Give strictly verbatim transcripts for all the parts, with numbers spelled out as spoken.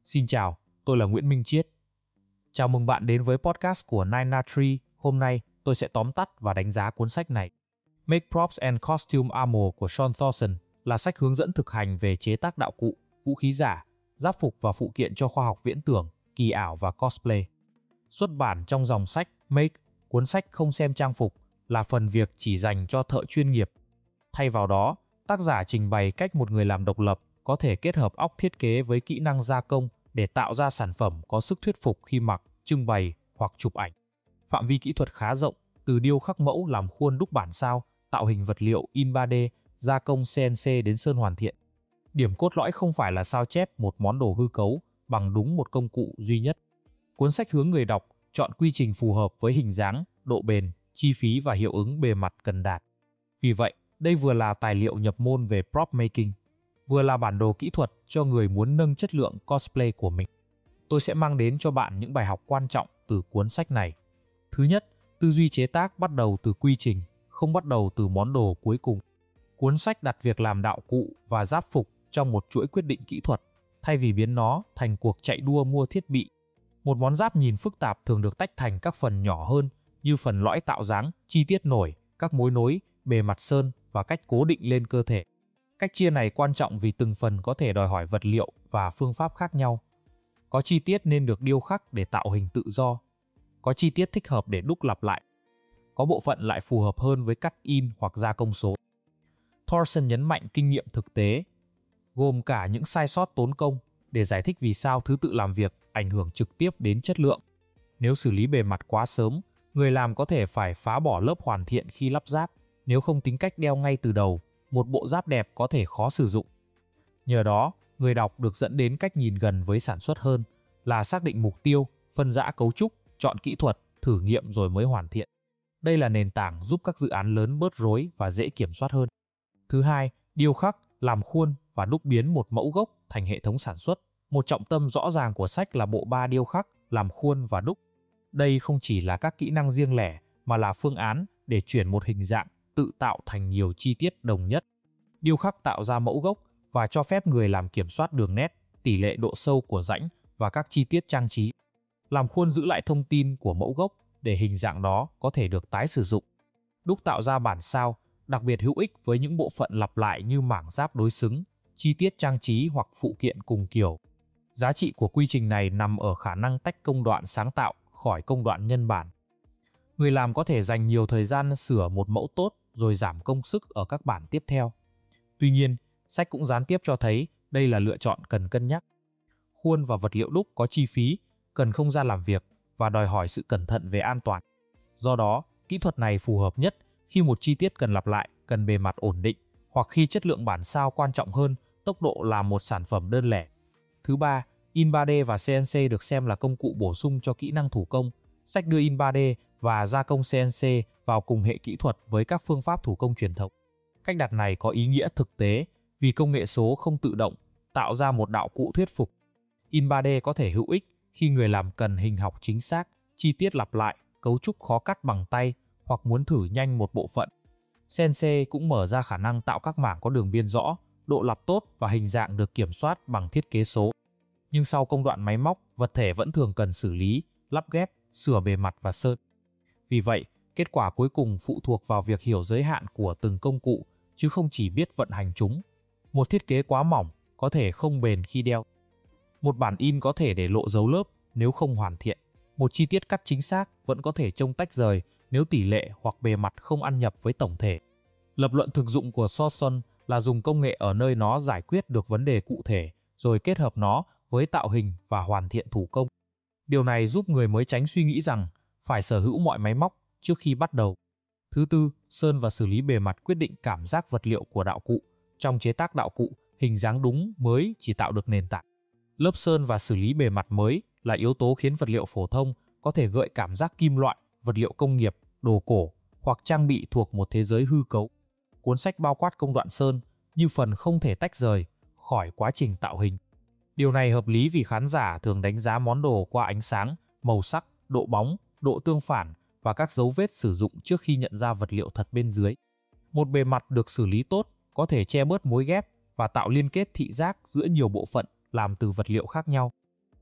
Xin chào, tôi là Nguyễn Minh Chiết. Chào mừng bạn đến với podcast của Nine Na Tree. Hôm nay, tôi sẽ tóm tắt và đánh giá cuốn sách này. Make Props and Costume Armor của Sean Thorson là sách hướng dẫn thực hành về chế tác đạo cụ, vũ khí giả, giáp phục và phụ kiện cho khoa học viễn tưởng, kỳ ảo và cosplay. Xuất bản trong dòng sách Make, cuốn sách không xem trang phục, là phần việc chỉ dành cho thợ chuyên nghiệp. Thay vào đó, tác giả trình bày cách một người làm độc lập có thể kết hợp óc thiết kế với kỹ năng gia công để tạo ra sản phẩm có sức thuyết phục khi mặc, trưng bày hoặc chụp ảnh. Phạm vi kỹ thuật khá rộng, từ điêu khắc mẫu làm khuôn đúc bản sao, tạo hình vật liệu in ba D, gia công C N C đến sơn hoàn thiện. Điểm cốt lõi không phải là sao chép một món đồ hư cấu bằng đúng một công cụ duy nhất. Cuốn sách hướng người đọc chọn quy trình phù hợp với hình dáng, độ bền, chi phí và hiệu ứng bề mặt cần đạt. Vì vậy, đây vừa là tài liệu nhập môn về prop making, vừa là bản đồ kỹ thuật cho người muốn nâng chất lượng cosplay của mình. Tôi sẽ mang đến cho bạn những bài học quan trọng từ cuốn sách này. Thứ nhất, tư duy chế tác bắt đầu từ quy trình, không bắt đầu từ món đồ cuối cùng. Cuốn sách đặt việc làm đạo cụ và giáp phục trong một chuỗi quyết định kỹ thuật, thay vì biến nó thành cuộc chạy đua mua thiết bị. Một món giáp nhìn phức tạp thường được tách thành các phần nhỏ hơn như phần lõi tạo dáng, chi tiết nổi, các mối nối, bề mặt sơn và cách cố định lên cơ thể. Cách chia này quan trọng vì từng phần có thể đòi hỏi vật liệu và phương pháp khác nhau. Có chi tiết nên được điêu khắc để tạo hình tự do. Có chi tiết thích hợp để đúc lặp lại. Có bộ phận lại phù hợp hơn với cắt in hoặc gia công số. Thorson nhấn mạnh kinh nghiệm thực tế, gồm cả những sai sót tốn công, để giải thích vì sao thứ tự làm việc ảnh hưởng trực tiếp đến chất lượng. Nếu xử lý bề mặt quá sớm, người làm có thể phải phá bỏ lớp hoàn thiện khi lắp ráp. Nếu không tính cách đeo ngay từ đầu, một bộ giáp đẹp có thể khó sử dụng. Nhờ đó, người đọc được dẫn đến cách nhìn gần với sản xuất hơn, là xác định mục tiêu, phân rã cấu trúc, chọn kỹ thuật, thử nghiệm rồi mới hoàn thiện. Đây là nền tảng giúp các dự án lớn bớt rối và dễ kiểm soát hơn. Thứ hai, điêu khắc, làm khuôn và đúc biến một mẫu gốc thành hệ thống sản xuất. Một trọng tâm rõ ràng của sách là bộ ba điêu khắc, làm khuôn và đúc. Đây không chỉ là các kỹ năng riêng lẻ, mà là phương án để chuyển một hình dạng tự tạo thành nhiều chi tiết đồng nhất. Điêu khắc tạo ra mẫu gốc và cho phép người làm kiểm soát đường nét, tỷ lệ độ sâu của rãnh và các chi tiết trang trí. Làm khuôn giữ lại thông tin của mẫu gốc để hình dạng đó có thể được tái sử dụng. Đúc tạo ra bản sao, đặc biệt hữu ích với những bộ phận lặp lại như mảng giáp đối xứng, chi tiết trang trí hoặc phụ kiện cùng kiểu. Giá trị của quy trình này nằm ở khả năng tách công đoạn sáng tạo khỏi công đoạn nhân bản. Người làm có thể dành nhiều thời gian sửa một mẫu tốt rồi giảm công sức ở các bản tiếp theo. Tuy nhiên, sách cũng gián tiếp cho thấy đây là lựa chọn cần cân nhắc. Khuôn và vật liệu đúc có chi phí, cần không gian làm việc và đòi hỏi sự cẩn thận về an toàn. Do đó, kỹ thuật này phù hợp nhất khi một chi tiết cần lặp lại, cần bề mặt ổn định, hoặc khi chất lượng bản sao quan trọng hơn tốc độ làm một sản phẩm đơn lẻ. Thứ ba, in ba D và C N C được xem là công cụ bổ sung cho kỹ năng thủ công. Sách đưa in ba D và gia công C N C vào cùng hệ kỹ thuật với các phương pháp thủ công truyền thống. Cách đặt này có ý nghĩa thực tế vì công nghệ số không tự động tạo ra một đạo cụ thuyết phục. In ba D có thể hữu ích khi người làm cần hình học chính xác, chi tiết lặp lại, cấu trúc khó cắt bằng tay hoặc muốn thử nhanh một bộ phận. C N C cũng mở ra khả năng tạo các mảng có đường biên rõ, độ lặp tốt và hình dạng được kiểm soát bằng thiết kế số. Nhưng sau công đoạn máy móc, vật thể vẫn thường cần xử lý, lắp ghép, sửa bề mặt và sơn. Vì vậy, kết quả cuối cùng phụ thuộc vào việc hiểu giới hạn của từng công cụ, chứ không chỉ biết vận hành chúng. Một thiết kế quá mỏng có thể không bền khi đeo. Một bản in có thể để lộ dấu lớp nếu không hoàn thiện. Một chi tiết cắt chính xác vẫn có thể trông tách rời nếu tỷ lệ hoặc bề mặt không ăn nhập với tổng thể. Lập luận thực dụng của Thorson là dùng công nghệ ở nơi nó giải quyết được vấn đề cụ thể, rồi kết hợp nó với tạo hình và hoàn thiện thủ công. Điều này giúp người mới tránh suy nghĩ rằng phải sở hữu mọi máy móc trước khi bắt đầu. Thứ tư, sơn và xử lý bề mặt quyết định cảm giác vật liệu của đạo cụ. Trong chế tác đạo cụ, hình dáng đúng mới chỉ tạo được nền tảng. Lớp sơn và xử lý bề mặt mới là yếu tố khiến vật liệu phổ thông có thể gợi cảm giác kim loại, vật liệu công nghiệp, đồ cổ hoặc trang bị thuộc một thế giới hư cấu. Cuốn sách bao quát công đoạn sơn như phần không thể tách rời khỏi quá trình tạo hình. Điều này hợp lý vì khán giả thường đánh giá món đồ qua ánh sáng, màu sắc, độ bóng, độ tương phản và các dấu vết sử dụng trước khi nhận ra vật liệu thật bên dưới. Một bề mặt được xử lý tốt có thể che bớt mối ghép và tạo liên kết thị giác giữa nhiều bộ phận làm từ vật liệu khác nhau.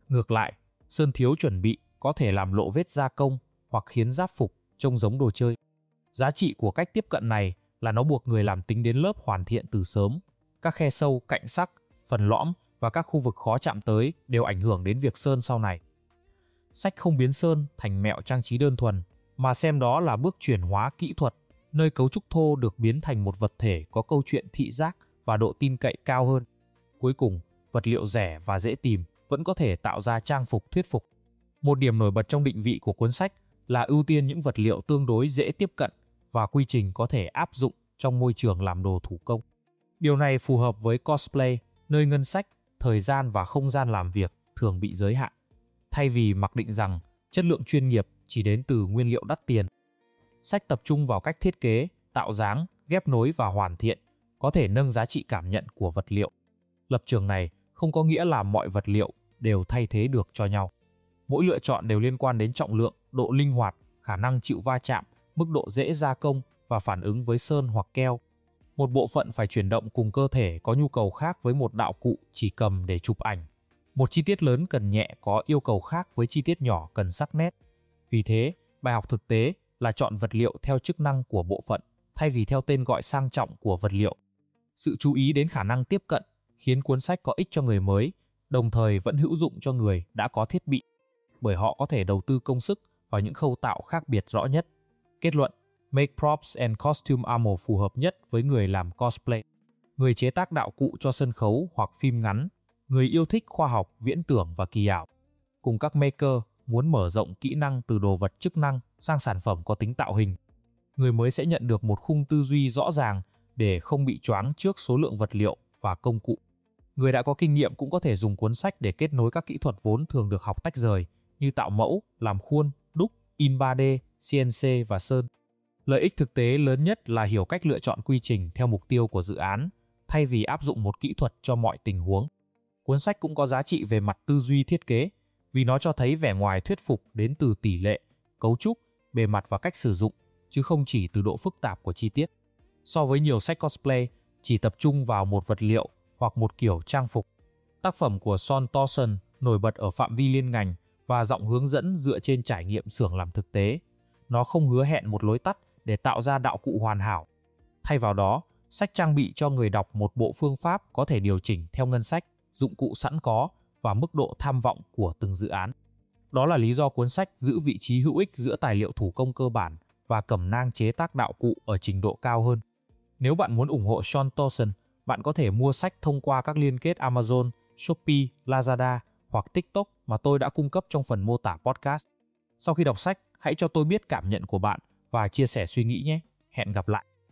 Ngược lại, sơn thiếu chuẩn bị có thể làm lộ vết gia công hoặc khiến giáp phục trông giống đồ chơi. Giá trị của cách tiếp cận này là nó buộc người làm tính đến lớp hoàn thiện từ sớm. Các khe sâu, cạnh sắc, phần lõm và các khu vực khó chạm tới đều ảnh hưởng đến việc sơn sau này. Sách không biến sơn thành mẹo trang trí đơn thuần, mà xem đó là bước chuyển hóa kỹ thuật, nơi cấu trúc thô được biến thành một vật thể có câu chuyện thị giác và độ tin cậy cao hơn. Cuối cùng, vật liệu rẻ và dễ tìm vẫn có thể tạo ra trang phục thuyết phục. Một điểm nổi bật trong định vị của cuốn sách là ưu tiên những vật liệu tương đối dễ tiếp cận và quy trình có thể áp dụng trong môi trường làm đồ thủ công. Điều này phù hợp với cosplay, nơi ngân sách, thời gian và không gian làm việc thường bị giới hạn. Thay vì mặc định rằng chất lượng chuyên nghiệp chỉ đến từ nguyên liệu đắt tiền, sách tập trung vào cách thiết kế, tạo dáng, ghép nối và hoàn thiện, có thể nâng giá trị cảm nhận của vật liệu. Lập trường này không có nghĩa là mọi vật liệu đều thay thế được cho nhau. Mỗi lựa chọn đều liên quan đến trọng lượng, độ linh hoạt, khả năng chịu va chạm, mức độ dễ gia công và phản ứng với sơn hoặc keo. Một bộ phận phải chuyển động cùng cơ thể có nhu cầu khác với một đạo cụ chỉ cầm để chụp ảnh. Một chi tiết lớn cần nhẹ có yêu cầu khác với chi tiết nhỏ cần sắc nét. Vì thế, bài học thực tế là chọn vật liệu theo chức năng của bộ phận, thay vì theo tên gọi sang trọng của vật liệu. Sự chú ý đến khả năng tiếp cận khiến cuốn sách có ích cho người mới, đồng thời vẫn hữu dụng cho người đã có thiết bị, bởi họ có thể đầu tư công sức vào những khâu tạo khác biệt rõ nhất. Kết luận, Make Props and Costume Armor phù hợp nhất với người làm cosplay, người chế tác đạo cụ cho sân khấu hoặc phim ngắn, người yêu thích khoa học, viễn tưởng và kỳ ảo, cùng các maker muốn mở rộng kỹ năng từ đồ vật chức năng sang sản phẩm có tính tạo hình. Người mới sẽ nhận được một khung tư duy rõ ràng để không bị choáng trước số lượng vật liệu và công cụ. Người đã có kinh nghiệm cũng có thể dùng cuốn sách để kết nối các kỹ thuật vốn thường được học tách rời, như tạo mẫu, làm khuôn, đúc, in ba D, xê en xê và sơn. Lợi ích thực tế lớn nhất là hiểu cách lựa chọn quy trình theo mục tiêu của dự án, thay vì áp dụng một kỹ thuật cho mọi tình huống. Cuốn sách cũng có giá trị về mặt tư duy thiết kế, vì nó cho thấy vẻ ngoài thuyết phục đến từ tỷ lệ, cấu trúc, bề mặt và cách sử dụng, chứ không chỉ từ độ phức tạp của chi tiết. So với nhiều sách cosplay chỉ tập trung vào một vật liệu hoặc một kiểu trang phục, tác phẩm của Sean Thorson nổi bật ở phạm vi liên ngành và giọng hướng dẫn dựa trên trải nghiệm xưởng làm thực tế. Nó không hứa hẹn một lối tắt để tạo ra đạo cụ hoàn hảo. Thay vào đó, sách trang bị cho người đọc một bộ phương pháp có thể điều chỉnh theo ngân sách, dụng cụ sẵn có và mức độ tham vọng của từng dự án. Đó là lý do cuốn sách giữ vị trí hữu ích giữa tài liệu thủ công cơ bản và cẩm nang chế tác đạo cụ ở trình độ cao hơn. Nếu bạn muốn ủng hộ Sean Thorson, bạn có thể mua sách thông qua các liên kết Amazon, Shopee, Lazada hoặc TikTok mà tôi đã cung cấp trong phần mô tả podcast. Sau khi đọc sách, hãy cho tôi biết cảm nhận của bạn và chia sẻ suy nghĩ nhé. Hẹn gặp lại!